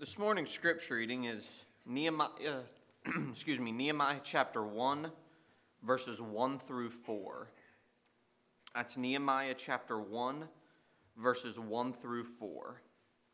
This morning's scripture reading is Nehemiah, Nehemiah chapter 1, verses 1 through 4. That's Nehemiah chapter 1, verses 1 through 4.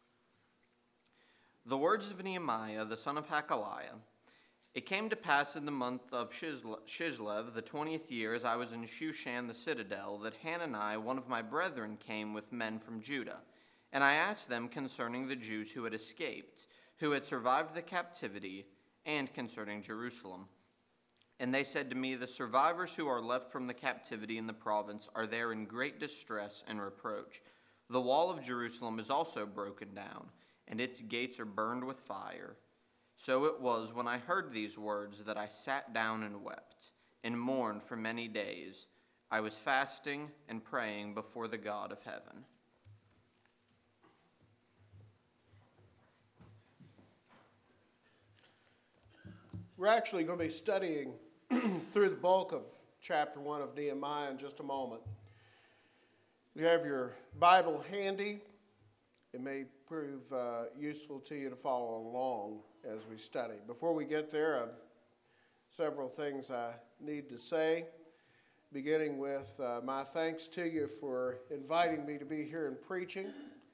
The words of Nehemiah, the son of Hakaliah. It came to pass in the month of Chislev, the 20th year, as I was in Shushan the citadel, that Hanani, one of my brethren, came with men from Judah. And I asked them concerning the Jews who had escaped, who had survived the captivity, and concerning Jerusalem. And they said to me, the survivors who are left from the captivity in the province are there in great distress and reproach. The wall of Jerusalem is also broken down, and its gates are burned with fire. So it was when I heard these words that I sat down and wept, and mourned for many days. I was fasting and praying before the God of heaven. We're actually going to be studying through the bulk of chapter 1 of Nehemiah in just a moment. You have your Bible handy. It may prove useful to you to follow along as we study. Before we get there, I have several things I need to say, beginning with my thanks to you for inviting me to be here and preaching.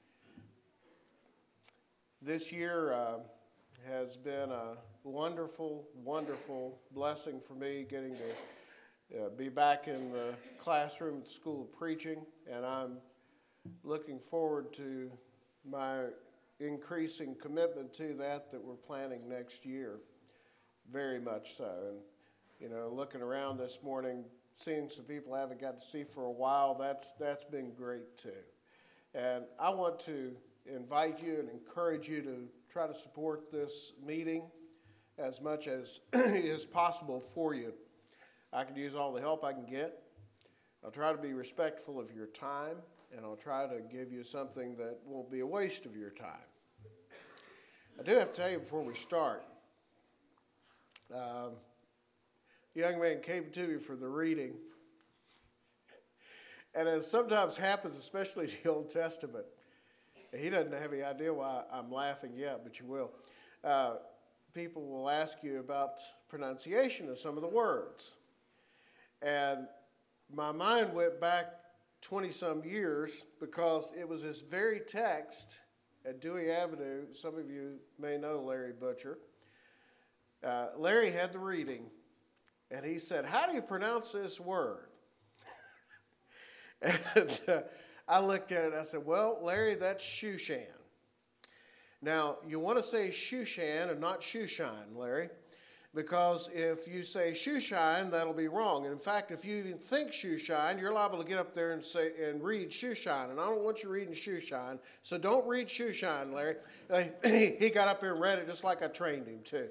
This year has been a wonderful, wonderful blessing for me getting to be back in the classroom at the School of Preaching, and I'm looking forward to my increasing commitment to that we're planning next year, very much so. And, you know, looking around this morning, seeing some people I haven't got to see for a while, that's been great too. And I want to invite you and encourage you to try to support this meeting as much as is possible for you. I can use all the help I can get. I'll try to be respectful of your time, and I'll try to give you something that won't be a waste of your time. I do have to tell you before we start, the young man came to me for the reading, and as sometimes happens, especially in the Old Testament, he doesn't have any idea why I'm laughing yet, but you will. People will ask you about pronunciation of some of the words. And my mind went back 20-some years because it was this very text at Dewey Avenue. Some of you may know Larry Butcher. Larry had the reading, and he said, "How do you pronounce this word?" And I looked at it and I said, "Well, Larry, that's Shushan." Now, you want to say Shushan and not Shushan, Larry, because if you say Shushan, that'll be wrong. And in fact, if you even think Shushan, you're liable to get up there and say and read Shushan. And I don't want you reading Shushan, so don't read Shushan, Larry. He got up here and read it just like I trained him to.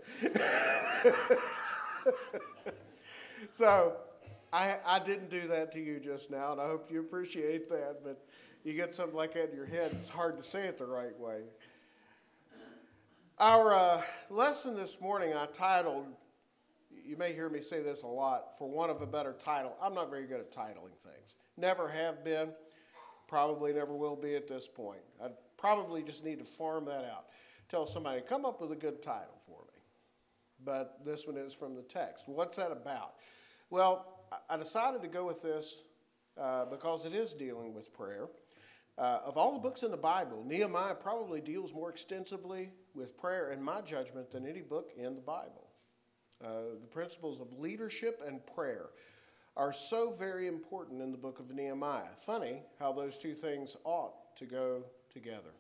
So I didn't do that to you just now, and I hope you appreciate that. But you get something like that in your head, it's hard to say it the right way. Our lesson this morning I titled, you may hear me say this a lot, for want of a better title. I'm not very good at titling things. Never have been, probably never will be at this point. I probably just need to farm that out. Tell somebody, come up with a good title for me. But this one is from the text. What's that about? Well, I decided to go with this because it is dealing with prayer. Of all the books in the Bible, Nehemiah probably deals more extensively with prayer, in my judgment, than any book in the Bible. The principles of leadership and prayer are so very important in the book of Nehemiah. Funny how those two things ought to go together.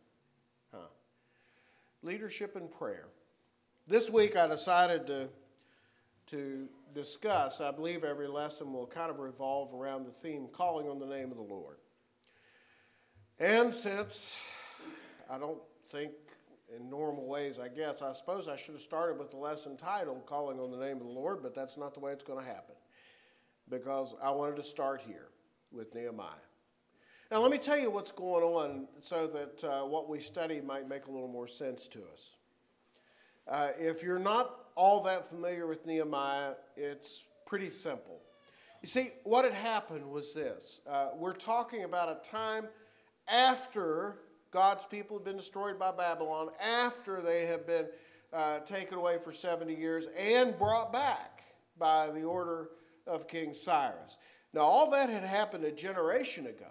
Leadership and prayer. This week I decided to discuss, I believe every lesson will kind of revolve around the theme, calling on the name of the Lord. And since I don't think in normal ways, I suppose I should have started with the lesson titled, Calling on the Name of the Lord, but that's not the way it's going to happen, because I wanted to start here with Nehemiah. Now let me tell you what's going on so that what we study might make a little more sense to us. If you're not all that familiar with Nehemiah, it's pretty simple. You see, what had happened was this. We're talking about a time after God's people had been destroyed by Babylon after they had been taken away for 70 years and brought back by the order of King Cyrus. Now, all that had happened a generation ago.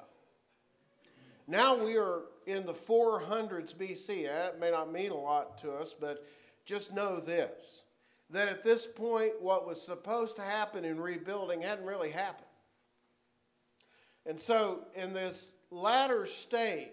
Now we are in the 400s BC. That may not mean a lot to us, but just know this, that at this point, what was supposed to happen in rebuilding hadn't really happened. And so in this latter stage,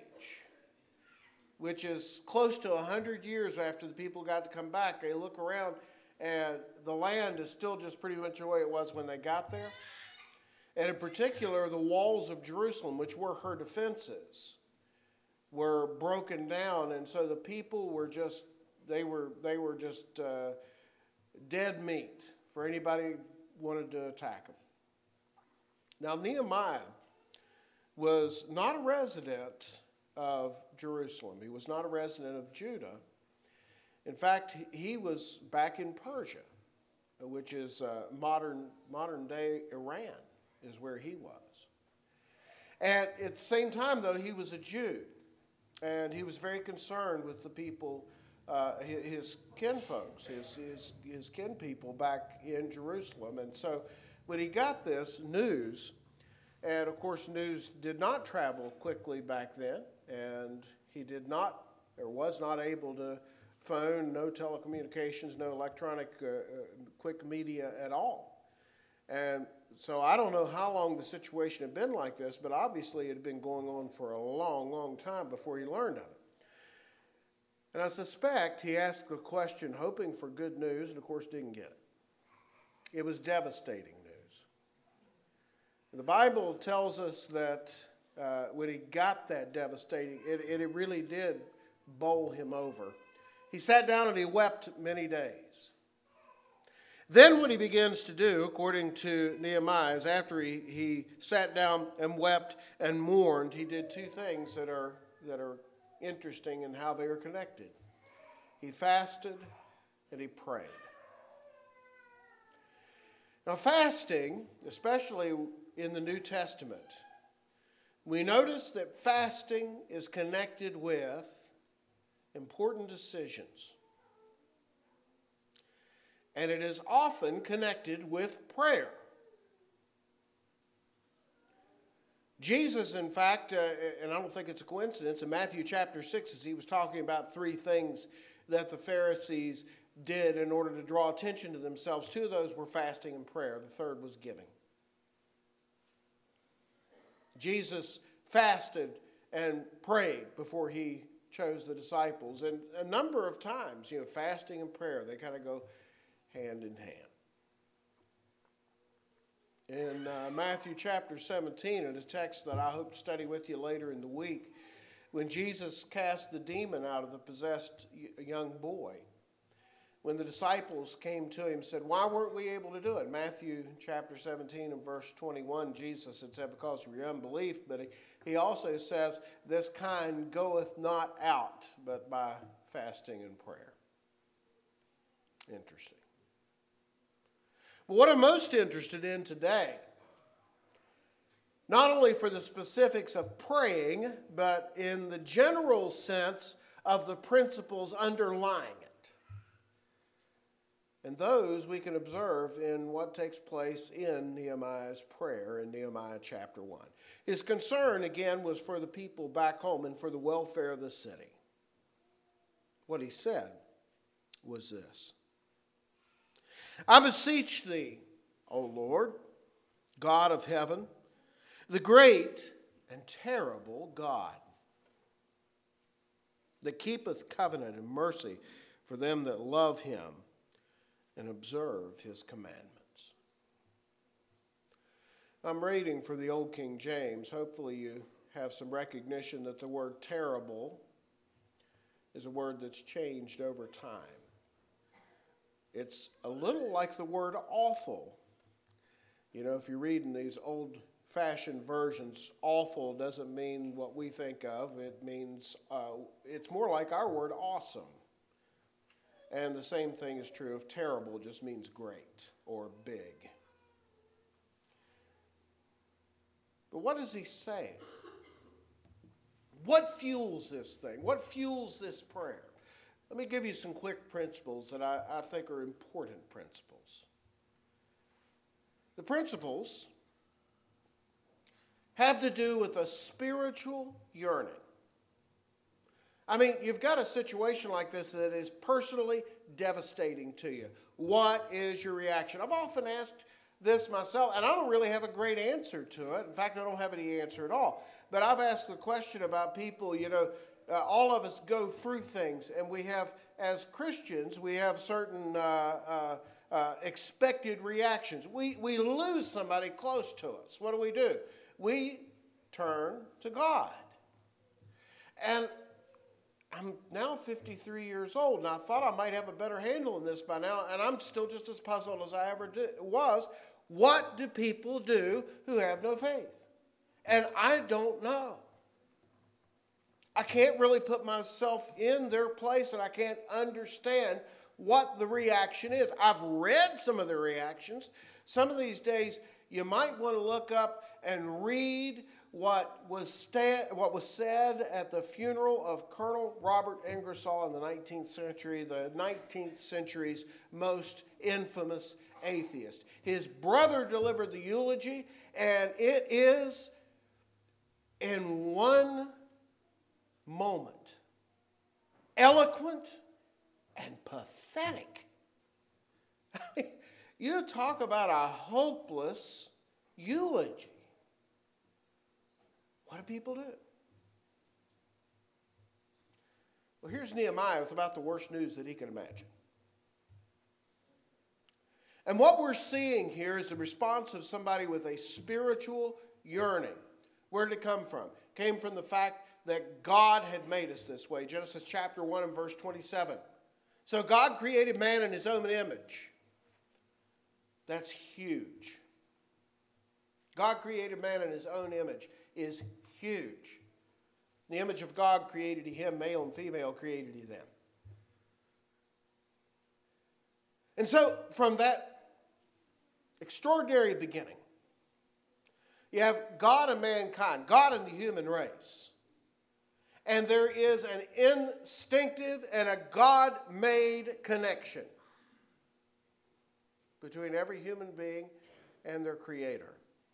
which is close to 100 years after the people got to come back, they look around and the land is still just pretty much the way it was when they got there. And in particular, the walls of Jerusalem, which were her defenses, were broken down. And so the people were just, they were just dead meat for anybody who wanted to attack them. Now, Nehemiah was not a resident of Jerusalem. He was not a resident of Judah. In fact, he was back in Persia, which is modern-day Iran, is where he was. And at the same time, though, he was a Jew, and he was very concerned with the people, his kinfolks, his kin people back in Jerusalem. And so when he got this news, and of course news did not travel quickly back then, and he did not, or was not able to phone, no telecommunications, no electronic quick media at all. And so I don't know how long the situation had been like this, but obviously it had been going on for a long, long time before he learned of it. And I suspect he asked a question hoping for good news, and of course didn't get it. It was devastating news. The Bible tells us that when he got that devastating, it really did bowl him over. He sat down and he wept many days. Then what he begins to do, according to Nehemiah, is after he sat down and wept and mourned, he did two things that are interesting in how they are connected. He fasted and he prayed. Now, fasting, especially in the New Testament, we notice that fasting is connected with important decisions. And it is often connected with prayer. Jesus, in fact, and I don't think it's a coincidence, in Matthew chapter 6, as he was talking about three things that the Pharisees did in order to draw attention to themselves, two of those were fasting and prayer. The third was giving. Jesus fasted and prayed before he chose the disciples. And a number of times, fasting and prayer, they kind of go hand in hand. In Matthew chapter 17, in a text that I hope to study with you later in the week, when Jesus cast the demon out of the possessed young boy, when the disciples came to him and said, "Why weren't we able to do it?" Matthew chapter 17 and verse 21, Jesus had said, "Because of your unbelief," but he also says, "This kind goeth not out, but by fasting and prayer." Interesting. But what I'm most interested in today, not only for the specifics of praying, but in the general sense of the principles underlying it. And those we can observe in what takes place in Nehemiah's prayer in Nehemiah chapter 1. His concern, again, was for the people back home and for the welfare of the city. What he said was this: "I beseech thee, O Lord, God of heaven, the great and terrible God, that keepeth covenant and mercy for them that love him and observe his commandments." I'm reading from the Old King James. Hopefully you have some recognition that the word terrible is a word that's changed over time. It's a little like the word awful. If you're reading these old-fashioned versions, awful doesn't mean what we think of. It means, it's more like our word awesome. And the same thing is true of terrible. It just means great or big. But what does he say? What fuels this thing? What fuels this prayer? Let me give you some quick principles that I think are important principles. The principles have to do with a spiritual yearning. I mean, you've got a situation like this that is personally devastating to you. What is your reaction? I've often asked this myself, and I don't really have a great answer to it. In fact, I don't have any answer at all. But I've asked the question about people, all of us go through things, and we have, as Christians, we have certain expected reactions. We lose somebody close to us. What do? We turn to God. And I'm now 53 years old, and I thought I might have a better handle on this by now, and I'm still just as puzzled as I ever was. What do people do who have no faith? And I don't know. I can't really put myself in their place, and I can't understand what the reaction is. I've read some of the reactions. Some of these days, you might want to look up and read what was said at the funeral of Colonel Robert Ingersoll in the 19th century, the 19th century's most infamous atheist. His brother delivered the eulogy, and it is in one moment eloquent and pathetic. You talk about a hopeless eulogy. What do people do? Well, here's Nehemiah with about the worst news that he can imagine. And what we're seeing here is the response of somebody with a spiritual yearning. Where did it come from? It came from the fact that God had made us this way. Genesis chapter 1 and verse 27. So God created man in his own image. That's huge. God created man in his own image is huge. In the image of God created he him, male and female created he them. And so from that extraordinary beginning, you have God and mankind, God and the human race. And there is an instinctive and a God-made connection between every human being and their Creator.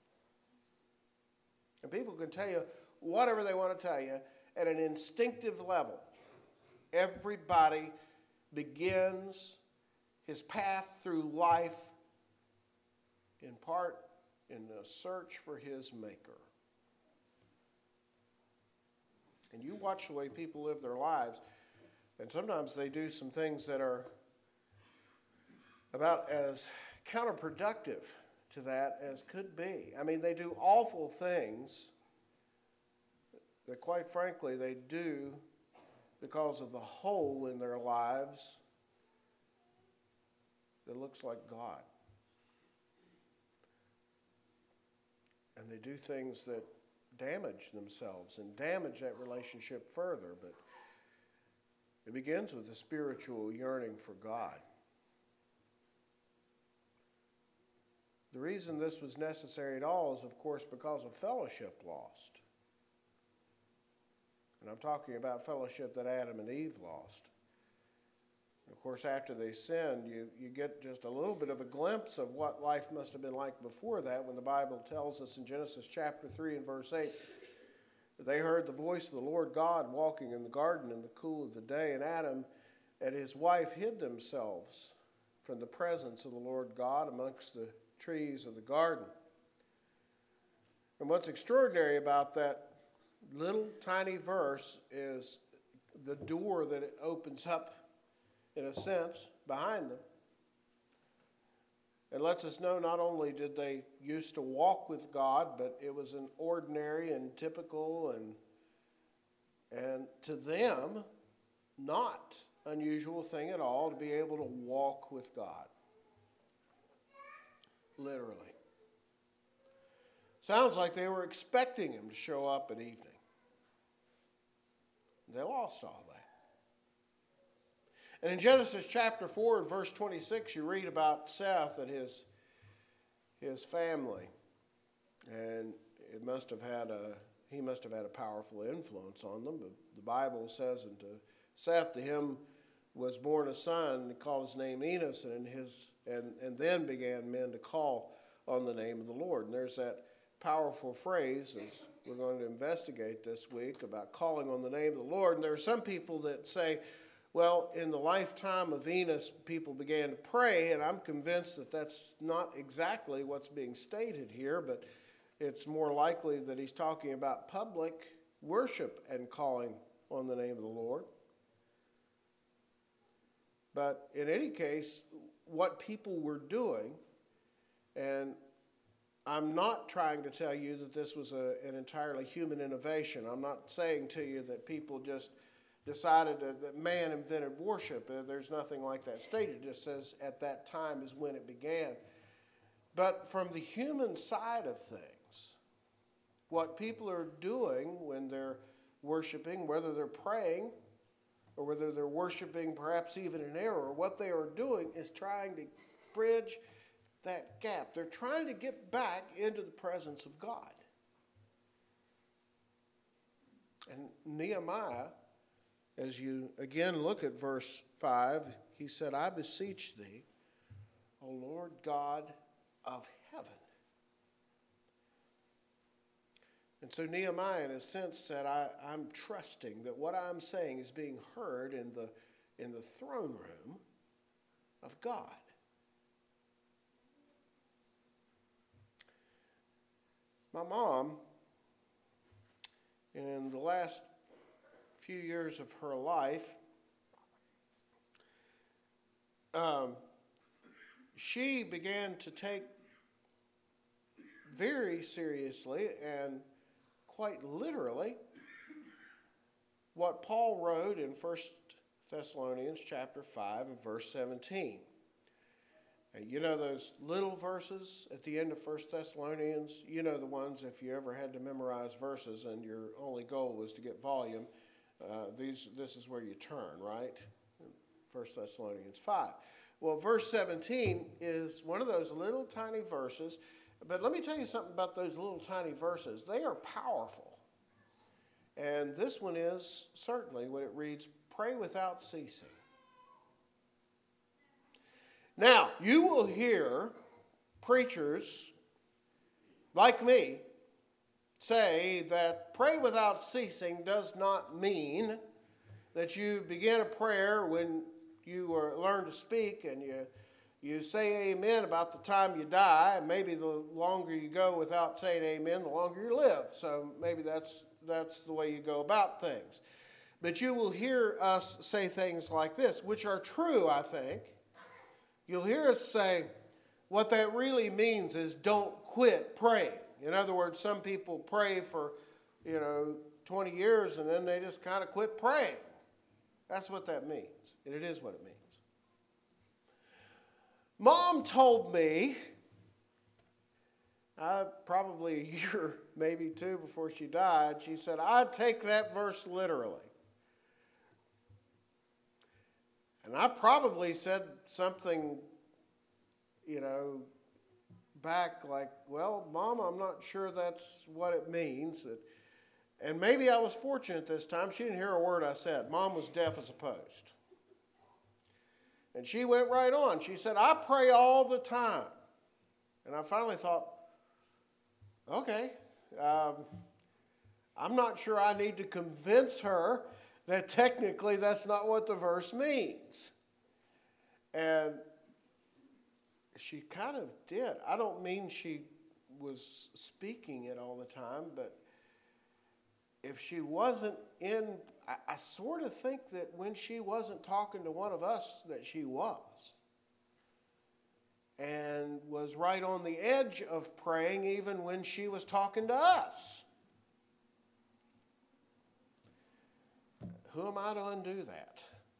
And people can tell you whatever they want to tell you at an instinctive level. Everybody begins his path through life in part in a search for his Maker. And you watch the way people live their lives, and sometimes they do some things that are about as counterproductive to that as could be. I mean, they do awful things that, quite frankly, they do because of the hole in their lives that looks like God. And they do things that damage themselves and damage that relationship further. But it begins with a spiritual yearning for God. The reason this was necessary at all is, of course, because of fellowship lost. And I'm talking about fellowship that Adam and Eve lost. Of course, after they sinned, you get just a little bit of a glimpse of what life must have been like before that, when the Bible tells us in Genesis chapter 3 and verse 8 that they heard the voice of the Lord God walking in the garden in the cool of the day, and Adam and his wife hid themselves from the presence of the Lord God amongst the trees of the garden. And what's extraordinary about that little tiny verse is the door that it opens up, in a sense, behind them. It lets us know not only did they used to walk with God, but it was an ordinary and typical and to them not unusual thing at all to be able to walk with God. Literally. Sounds like they were expecting him to show up at evening. They lost all that. And in Genesis chapter 4 and verse 26, you read about Seth and his family. And it must have had he must have had a powerful influence on them. But the Bible says, and to Seth, to him was born a son, and he called his name Enos, and then began men to call on the name of the Lord. And there's that powerful phrase, as we're going to investigate this week, about calling on the name of the Lord. And there are some people that say, well, in the lifetime of Enos, people began to pray, and I'm convinced that that's not exactly what's being stated here, but it's more likely that he's talking about public worship and calling on the name of the Lord. But in any case, what people were doing, and I'm not trying to tell you that this was an entirely human innovation. I'm not saying to you that people just decided that man invented worship. There's nothing like that stated. It just says at that time is when it began. But from the human side of things, what people are doing when they're worshiping, whether they're praying or whether they're worshiping perhaps even in error, what they are doing is trying to bridge that gap. They're trying to get back into the presence of God. And Nehemiah, as you again look at verse 5, he said, I beseech thee, O Lord God of heaven. And so Nehemiah, in a sense, said, I'm trusting that what I'm saying is being heard in the throne room of God. My mom, in the last few years of her life, she began to take very seriously and quite literally what Paul wrote in 1 Thessalonians chapter 5 and verse 17. And you know those little verses at the end of 1 Thessalonians? You know the ones if you ever had to memorize verses and your only goal was to get volume. This is where you turn, right? 1 Thessalonians 5. Well, verse 17 is one of those little tiny verses. But let me tell you something about those little tiny verses. They are powerful. And this one is certainly when it reads, pray without ceasing. Now, you will hear preachers like me say that pray without ceasing does not mean that you begin a prayer when you learn to speak and you say amen about the time you die, and maybe the longer you go without saying amen, the longer you live. So maybe that's the way you go about things. But you will hear us say things like this, which are true, I think. You'll hear us say, what that really means is don't quit praying. In other words, some people pray for, 20 years and then they just kind of quit praying. That's what that means. And it is what it means. Mom told me, probably a year, maybe two before she died, she said, I take that verse literally. And I probably said something, back like, well, Mom, I'm not sure that's what it means. And maybe I was fortunate this time. She didn't hear a word I said. Mom was deaf as a post. And she went right on. She said, I pray all the time. And I finally thought, okay, I'm not sure I need to convince her that technically that's not what the verse means. And she kind of did. I don't mean she was speaking it all the time, but if she wasn't in, I sort of think that when she wasn't talking to one of us, that she was. And was right on the edge of praying even when she was talking to us. Who am I to undo that?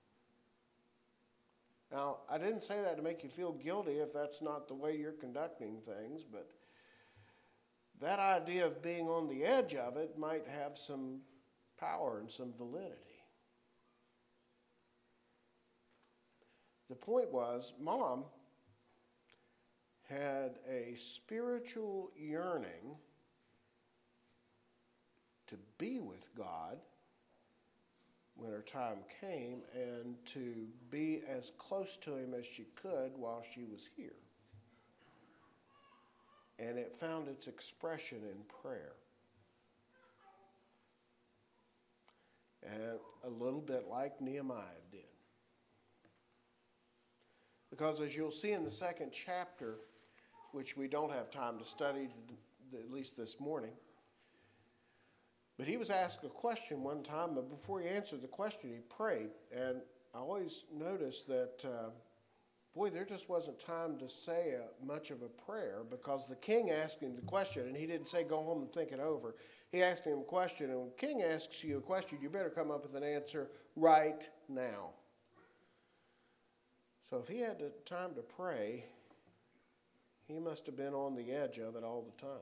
Now, I didn't say that to make you feel guilty if that's not the way you're conducting things, but that idea of being on the edge of it might have some power and some validity. The point was, Mom had a spiritual yearning to be with God when her time came and to be as close to him as she could while she was here. And it found its expression in prayer. And a little bit like Nehemiah did. Because as you'll see in the second chapter, which we don't have time to study, at least this morning, but he was asked a question one time, but before he answered the question, he prayed. And I always noticed that, there just wasn't time to say much of a prayer, because the king asked him the question, and he didn't say go home and think it over. He asked him a question, and when the king asks you a question, you better come up with an answer right now. So if he had the time to pray, he must have been on the edge of it all the time.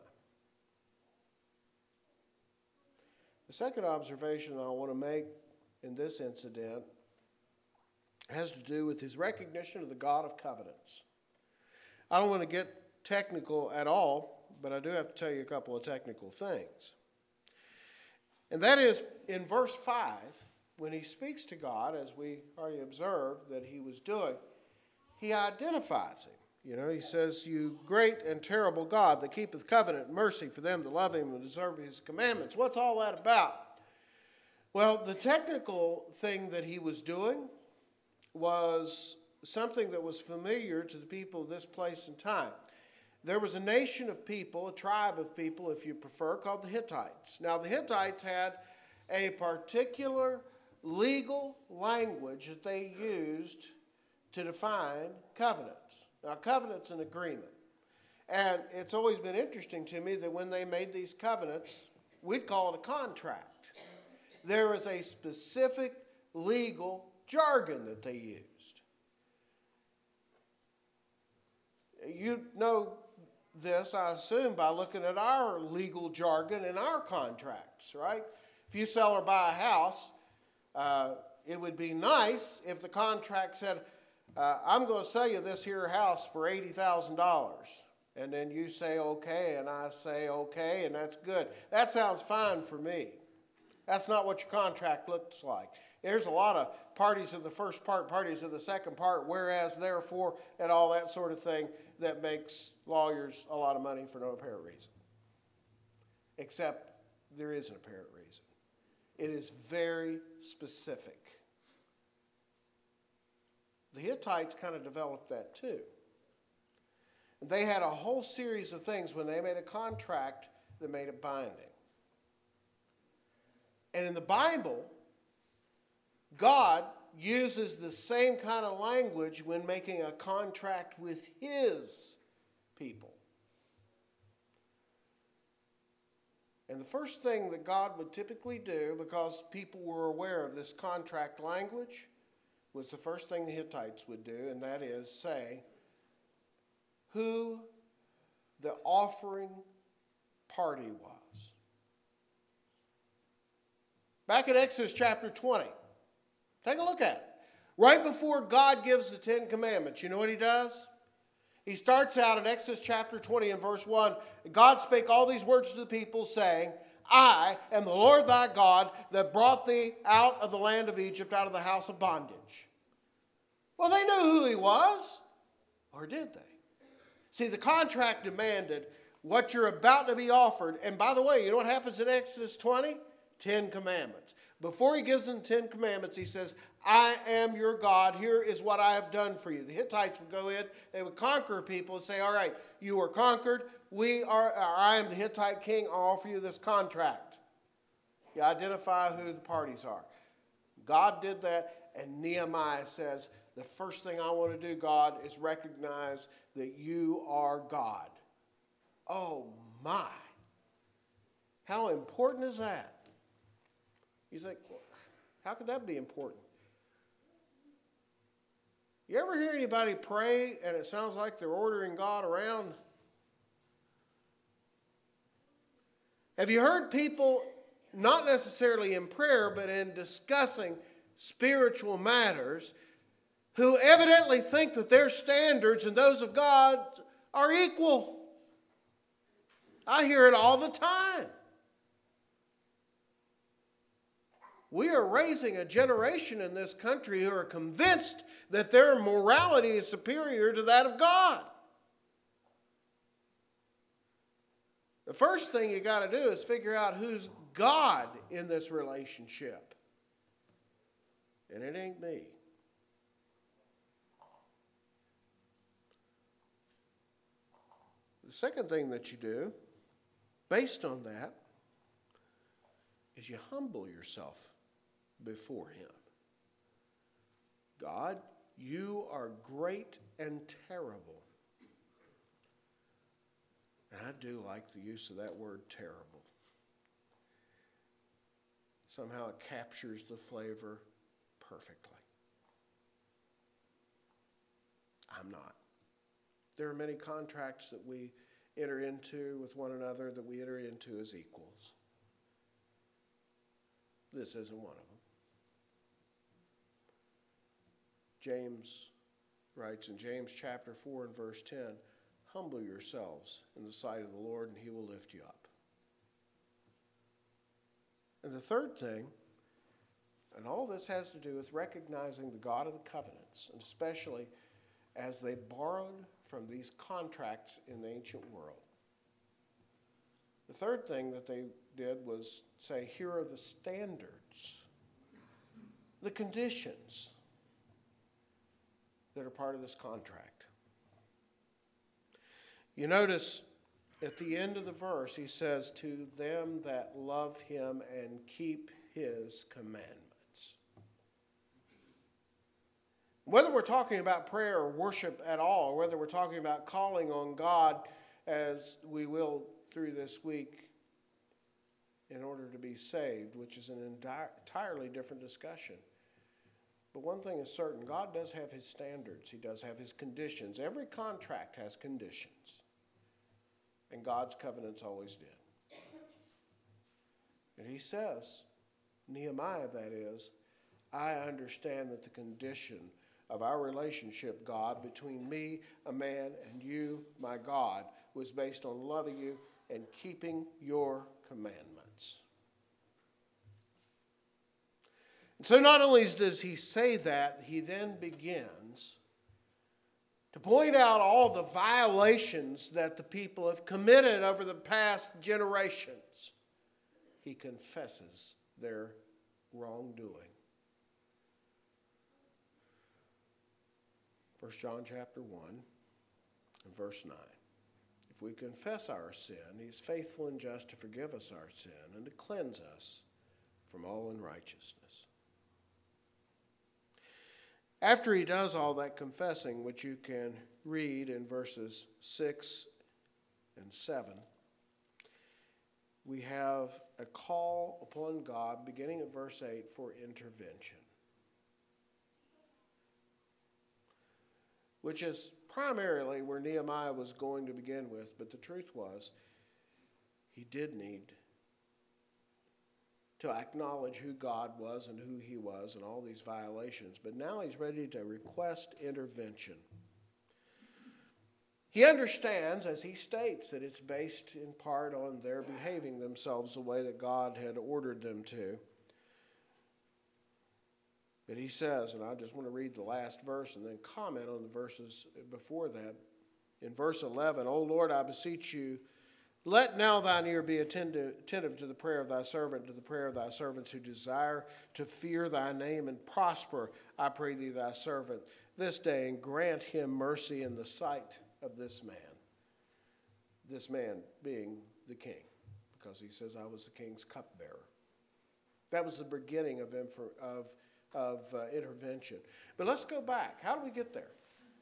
The second observation I want to make in this incident has to do with his recognition of the God of covenants. I don't want to get technical at all, but I do have to tell you a couple of technical things. And that is, in verse 5, when he speaks to God, as we already observed that he was doing, he identifies him. You know, he says, "You great and terrible God that keepeth covenant and mercy for them that love him and deserve his commandments." What's all that about? Well, the technical thing that he was doing was something that was familiar to the people of this place and time. There was a nation of people, a tribe of people, if you prefer, called the Hittites. Now, the Hittites had a particular legal language that they used to define covenants. Now, covenant's an agreement. And it's always been interesting to me that when they made these covenants, we'd call it a contract. There was a specific legal jargon that they used. You know this, I assume, by looking at our legal jargon in our contracts, right? If you sell or buy a house, it would be nice if the contract said, I'm going to sell you this here house for $80,000. And then you say okay, and I say okay, and that's good. That sounds fine for me. That's not what your contract looks like. There's a lot of parties of the first part, parties of the second part, whereas, therefore, and all that sort of thing that makes lawyers a lot of money for no apparent reason. Except there is an apparent reason. It is very specific. The Hittites kind of developed that too. They had a whole series of things when they made a contract that made it binding. And in the Bible, God uses the same kind of language when making a contract with his people. And the first thing that God would typically do, because people were aware of this contract language, was the first thing the Hittites would do, and that is say who the offering party was. Back in Exodus chapter 20, take a look at it. Right before God gives the Ten Commandments, you know what he does? He starts out in Exodus chapter 20 and verse 1, God spake all these words to the people, saying, I am the Lord thy God that brought thee out of the land of Egypt, out of the house of bondage. Well, they knew who he was, or did they? See, the contract demanded what you're about to be offered. And by the way, you know what happens in Exodus 20? 10 Commandments. Before he gives them 10 Commandments, he says, I am your God. Here is what I have done for you. The Hittites would go in, they would conquer people and say, all right, you are conquered. I am the Hittite king. I'll offer you this contract. You identify who the parties are. God did that, and Nehemiah says, the first thing I want to do, God, is recognize that you are God. Oh, my. How important is that? You think, well, how could that be important? You ever hear anybody pray and it sounds like they're ordering God around? Have you heard people, not necessarily in prayer, but in discussing spiritual matters, who evidently think that their standards and those of God are equal? I hear it all the time. We are raising a generation in this country who are convinced that their morality is superior to that of God. The first thing you got to do is figure out who's God in this relationship. And it ain't me. The second thing that you do, based on that, is you humble yourself before Him. God, you are great and terrible. And I do like the use of that word terrible. Somehow it captures the flavor perfectly. I'm not. There are many contracts that we enter into with one another that we enter into as equals. This isn't one of them. James writes in James chapter 4 and verse 10, humble yourselves in the sight of the Lord and He will lift you up. And the third thing, and all this has to do with recognizing the God of the covenants, and especially as they borrowed from these contracts in the ancient world. The third thing that they did was say, here are the standards, the conditions that are part of this contract. You notice at the end of the verse, he says, to them that love Him and keep His commandments. Whether we're talking about prayer or worship at all, or whether we're talking about calling on God as we will through this week in order to be saved, which is an entirely different discussion. But one thing is certain, God does have His standards. He does have His conditions. Every contract has conditions. And God's covenants always did. And He says, Nehemiah that is, I understand that the condition of our relationship, God, between me, a man, and you, my God, was based on loving you and keeping your commandments. And so not only does he say that, he then begins to point out all the violations that the people have committed over the past generations. He confesses their wrongdoing. 1 John chapter 1 and verse 9. If we confess our sin, He is faithful and just to forgive us our sin and to cleanse us from all unrighteousness. After he does all that confessing, which you can read in verses 6 and 7, we have a call upon God, beginning at verse 8, for intervention. Which is primarily where Nehemiah was going to begin with, but the truth was, he did need to acknowledge who God was and who He was and all these violations. But now he's ready to request intervention. He understands, as he states, that it's based in part on their behaving themselves the way that God had ordered them to. But he says, and I just want to read the last verse and then comment on the verses before that. In verse 11, O Lord, I beseech you, let now thine ear be attentive to the prayer of thy servant, to the prayer of thy servants who desire to fear thy name and prosper, I pray thee, thy servant, this day, and grant him mercy in the sight of this man. This man being the king, because he says, I was the king's cupbearer. That was the beginning of intervention. But let's go back. How do we get there?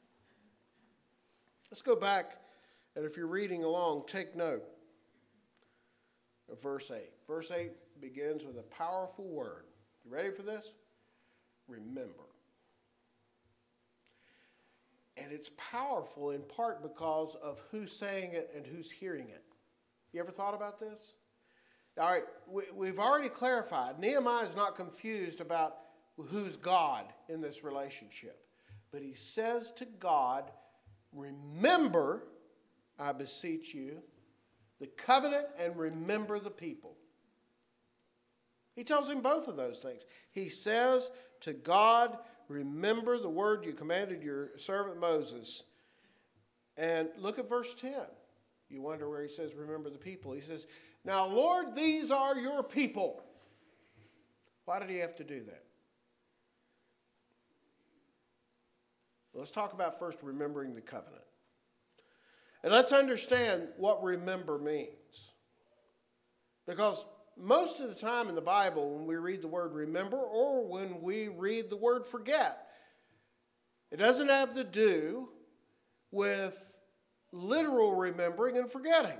Let's go back, and if you're reading along, take note of verse 8. Verse 8 begins with a powerful word. You ready for this? Remember. And it's powerful in part because of who's saying it and who's hearing it. You ever thought about this? All right, we've already clarified. Nehemiah is not confused about who's God in this relationship. But he says to God, remember, I beseech you, the covenant and remember the people. He tells him both of those things. He says to God, remember the word you commanded your servant Moses. And look at verse 10. You wonder where he says, remember the people. He says, now, Lord, these are your people. Why did he have to do that? Let's talk about first remembering the covenant. And let's understand what remember means. Because most of the time in the Bible, when we read the word remember or when we read the word forget, it doesn't have to do with literal remembering and forgetting.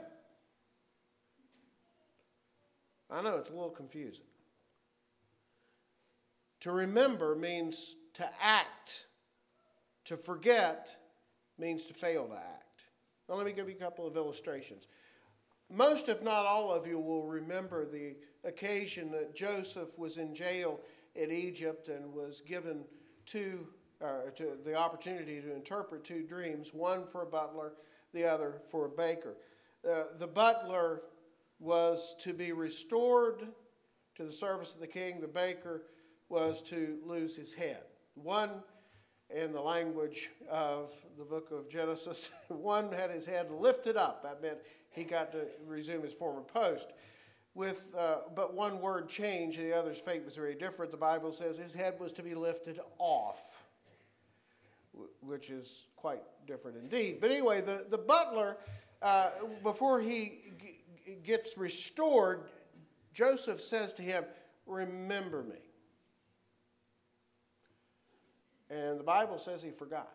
I know it's a little confusing. To remember means to act. To forget means to fail to act. Now let me give you a couple of illustrations. Most, if not all of you, will remember the occasion that Joseph was in jail in Egypt and was given the opportunity to interpret two dreams, one for a butler, the other for a baker. The butler was to be restored to the service of the king. The baker was to lose his head. One, in the language of the book of Genesis, one had his head lifted up. That meant he got to resume his former post. But one word changed, the other's fate was very different. The Bible says his head was to be lifted off, which is quite different indeed. But anyway, the butler, before he gets restored, Joseph says to him, remember me. And the Bible says he forgot.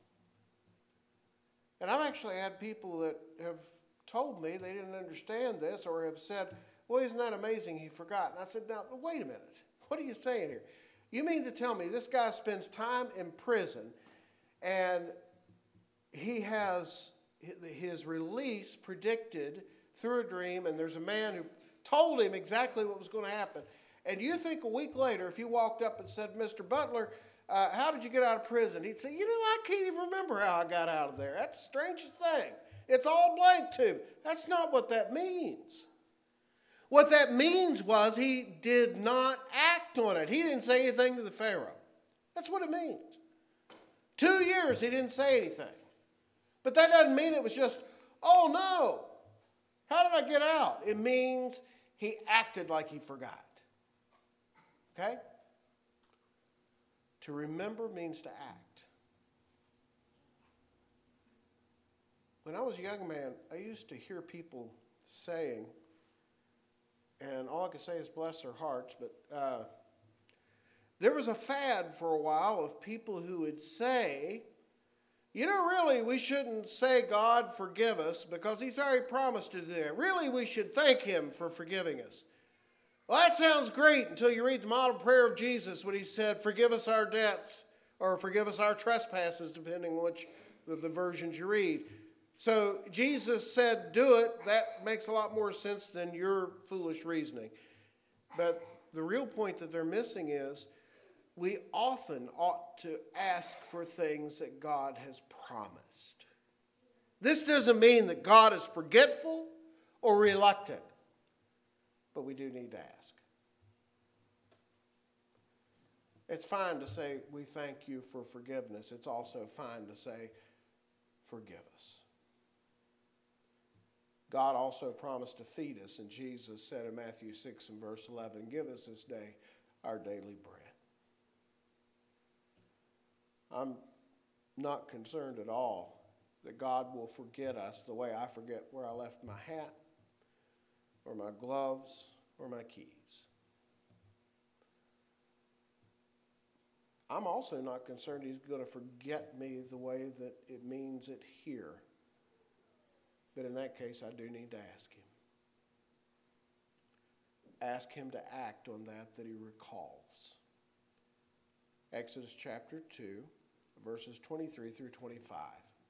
And I've actually had people that have told me they didn't understand this or have said, well, isn't that amazing he forgot? And I said, now, wait a minute. What are you saying here? You mean to tell me this guy spends time in prison and he has his release predicted through a dream, and there's a man who told him exactly what was going to happen. And you think a week later, if you walked up and said, Mr. Butler, how did you get out of prison? He'd say, I can't even remember how I got out of there. That's the strangest thing. It's all blank to me. That's not what that means. What that means was he did not act on it. He didn't say anything to the Pharaoh. That's what it means. 2 years he didn't say anything. But that doesn't mean it was just, oh no, how did I get out? It means he acted like he forgot. Okay? To remember means to act. When I was a young man, I used to hear people saying, and all I can say is bless their hearts, but there was a fad for a while of people who would say, really, we shouldn't say, God, forgive us, because he's already promised to do that. Really, we should thank him for forgiving us. Well, that sounds great until you read the model prayer of Jesus when he said, forgive us our debts, or forgive us our trespasses, depending on which of the versions you read. So Jesus said, do it. That makes a lot more sense than your foolish reasoning. But the real point that they're missing is we often ought to ask for things that God has promised. This doesn't mean that God is forgetful or reluctant, but we do need to ask. It's fine to say we thank you for forgiveness. It's also fine to say forgive us. God also promised to feed us, and Jesus said in Matthew 6 and verse 11, give us this day our daily bread. I'm not concerned at all that God will forget us the way I forget where I left my hat or my gloves or my keys. I'm also not concerned he's going to forget me the way that it means it here. But in that case, I do need to ask him. Ask him to act on that he recalls. Exodus chapter 2, verses 23 through 25.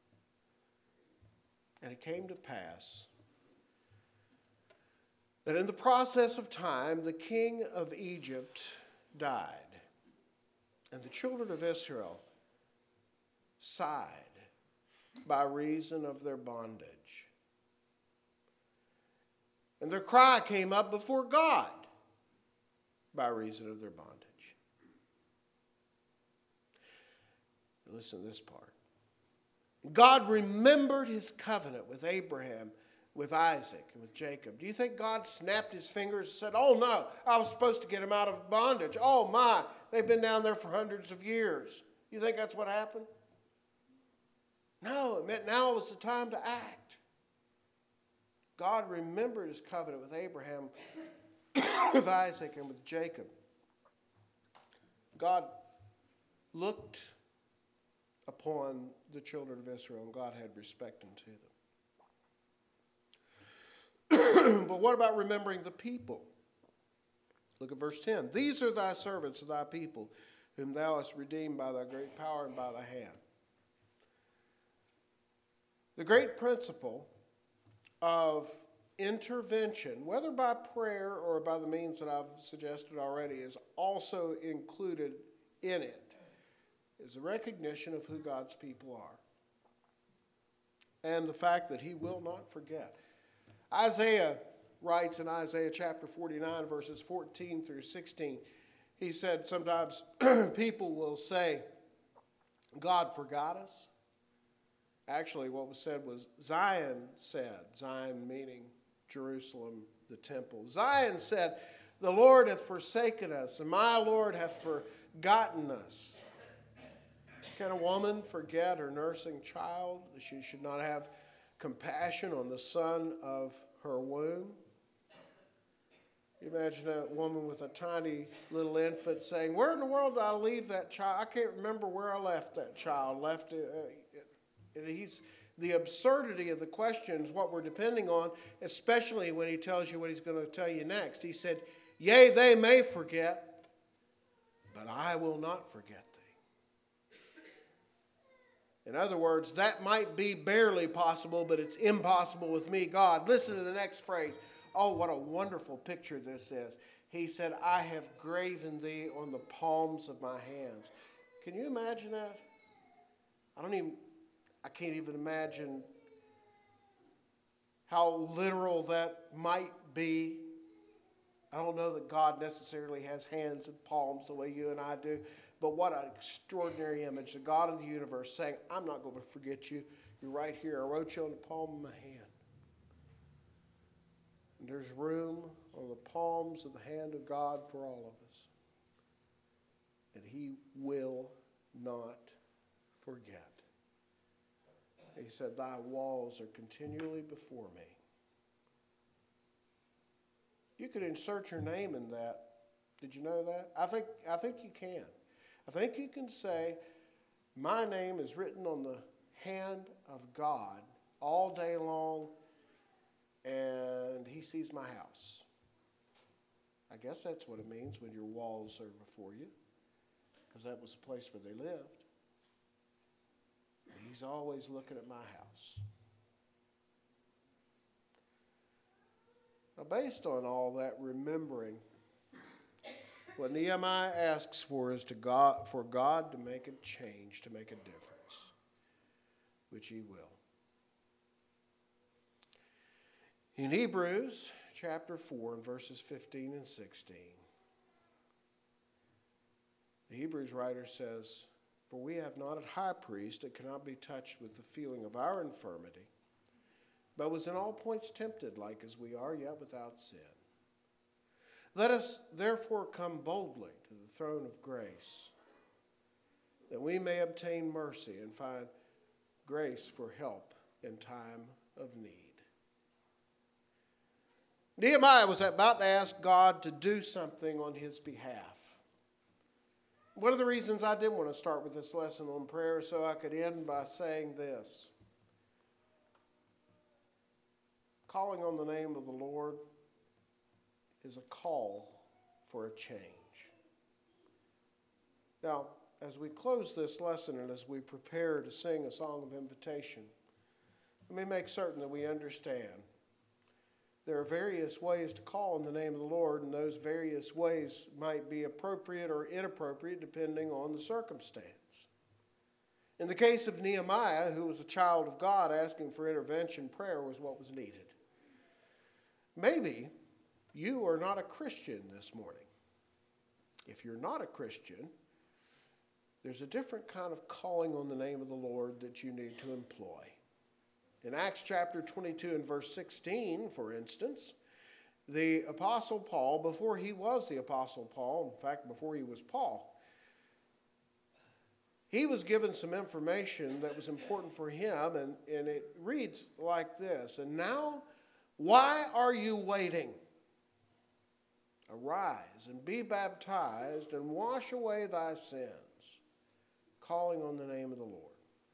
And it came to pass that in the process of time, the king of Egypt died, and the children of Israel sighed by reason of their bondage. And their cry came up before God. by reason of their bondage. Listen to this part. God remembered his covenant with Abraham, with Isaac, and with Jacob. Do you think God snapped his fingers and said, oh no, I was supposed to get them out of bondage. Oh my, they've been down there for hundreds of years. You think that's what happened? No, it meant now was the time to act. God remembered his covenant with Abraham, with Isaac, and with Jacob. God looked upon the children of Israel, and God had respect unto them. But what about remembering the people? Look at verse 10. These are thy servants of thy people, whom thou hast redeemed by thy great power and by thy hand. The great principle of intervention, whether by prayer or by the means that I've suggested already, is also included in it, is a recognition of who God's people are and the fact that he will not forget. Isaiah writes in Isaiah chapter 49, verses 14 through 16, he said sometimes people will say, God forgot us. Actually, what was said was Zion said, Zion meaning Jerusalem, the temple. Zion said, the Lord hath forsaken us, and my Lord hath forgotten us. Can a woman forget her nursing child, that she should not have compassion on the son of her womb? You imagine a woman with a tiny little infant saying, where in the world did I leave that child? I can't remember where I left that child. The absurdity of the question is what we're depending on, especially when he tells you what he's going to tell you next. He said, yea, they may forget, but I will not forget thee. In other words, that might be barely possible, but it's impossible with me, God. Listen to the next phrase. Oh, what a wonderful picture this is. He said, I have graven thee on the palms of my hands. Can you imagine that? I can't even imagine how literal that might be. I don't know that God necessarily has hands and palms the way you and I do, but what an extraordinary image. The God of the universe saying, I'm not going to forget you. You're right here. I wrote you on the palm of my hand. And there's room on the palms of the hand of God for all of us. And he will not forget. He said, thy walls are continually before me. You could insert your name in that. Did you know that? I think you can. I think you can say, my name is written on the hand of God all day long, and he sees my house. I guess that's what it means when your walls are before you, because that was the place where they lived. He's always looking at my house. Now, based on all that remembering, what Nehemiah asks for is for God to make a change, to make a difference, which he will. In Hebrews chapter 4 and verses 15 and 16, the Hebrews writer says, for we have not a high priest that cannot be touched with the feeling of our infirmity, but was in all points tempted like as we are, yet without sin. Let us therefore come boldly to the throne of grace, that we may obtain mercy and find grace for help in time of need. Nehemiah was about to ask God to do something on his behalf. One of the reasons I didn't want to start with this lesson on prayer is so I could end by saying this. Calling on the name of the Lord is a call for a change. Now, as we close this lesson and as we prepare to sing a song of invitation, let me make certain that we understand there are various ways to call on the name of the Lord, and those various ways might be appropriate or inappropriate depending on the circumstance. In the case of Nehemiah, who was a child of God, asking for intervention, prayer was what was needed. Maybe you are not a Christian this morning. If you're not a Christian, there's a different kind of calling on the name of the Lord that you need to employ. In Acts chapter 22 and verse 16, for instance, the Apostle Paul, before he was the Apostle Paul, in fact, before he was Paul, he was given some information that was important for him, and it reads like this: "And now, why are you waiting? Arise and be baptized and wash away thy sins, calling on the name of the Lord."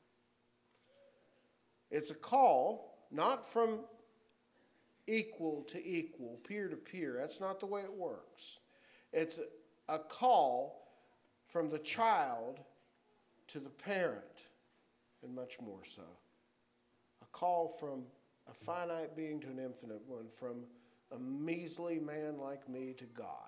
It's a call, not from equal to equal, peer to peer. That's not the way it works. It's a call from the child to the parent, and much more so. A call from a finite being to an infinite one, from a measly man like me to God.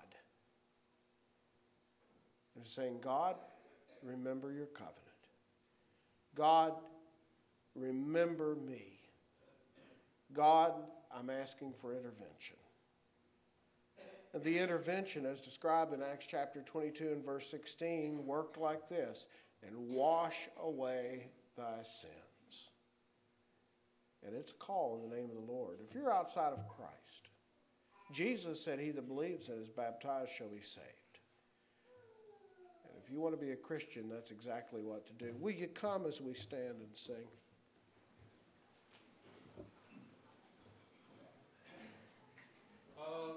And saying, God, remember your covenant. God, remember me. God, I'm asking for intervention. And the intervention, as described in Acts chapter 22 and verse 16, worked like this: "And wash away thy sins." And it's a call in the name of the Lord. If you're outside of Christ, Jesus said, "He that believes and is baptized shall be saved." And if you want to be a Christian, that's exactly what to do. Will you come as we stand and sing? Hallelujah.